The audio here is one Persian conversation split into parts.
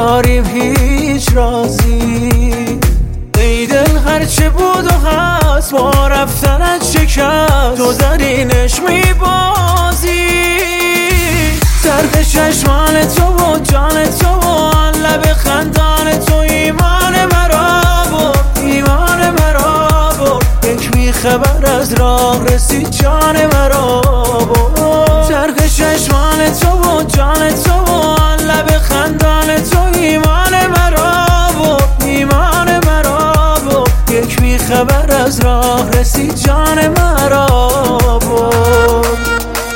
نداریم هیچ رازی. ای دل هرچه بود و هست با رفتنت شکست، تو درینش میبازی. زرد چشمان تو و جان تو و آن لب خندان تو ایمان مرا برد، ایمان مرا برد. یک بیخبر از راه رسید جان مرا برد. زرد چشمان تو و جان تو و آن لب خندان تو ایمان مرا برد، ایمان مرا برد. یک بیخبر از راه رسید جان مرا برد.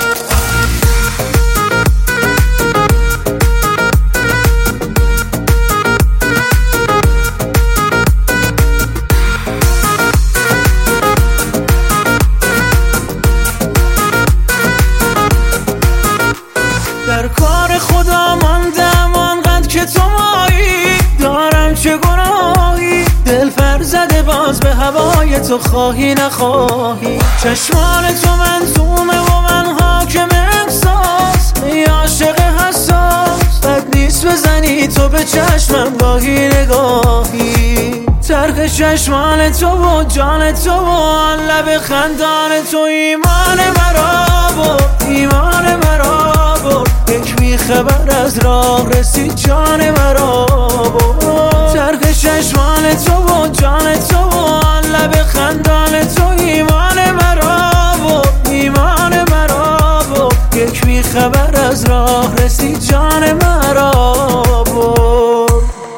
در کار خدا ماندم آنقدر که تو مایی، دارم چه گناهی دل پر زده باز به هوای تو، خواهی نخواهی. چشمان تو منظومه و من حاکم احساس، ای عاشق حساس بد نیست بزنی تو به چشمم گاهی نگاهی. ترک چشمان تو و جان تو و آن لب خندان تو ایمان مرا برد، ایمان مرا برد. یک بیخبر از راه رسید جان مرا برد. ترک چشمان تو و جان تو و آن لب خندان تو ایمان مرا برد، ایمان مرا برد. یک بیخبر از راه رسید جان مرا برد.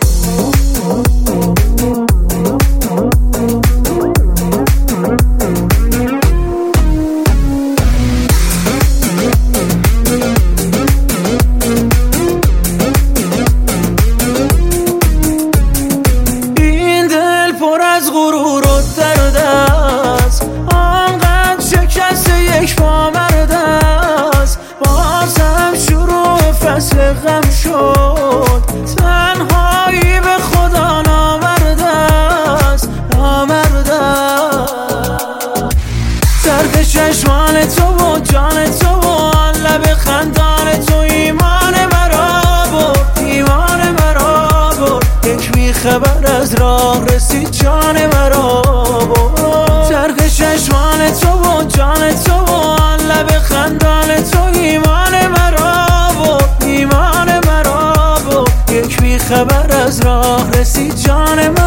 غرور و درد است، آنقدر شکست یک پامرد است. بازم شروع فصل غم شد، تنهایی به خدا نامرد است، نامرد است. زرد چشمان تو و جان تو و آن لب خندان تو ایمان مرا برد، ایمان مرا برد. یک بیخبر از راه رسید جان مرا برد. ترک چشمان تو و جان تو و آن لب خندان تو ایمان مرا برد، ایمان مرا برد. یک بیخبر از راه رسید جان مرا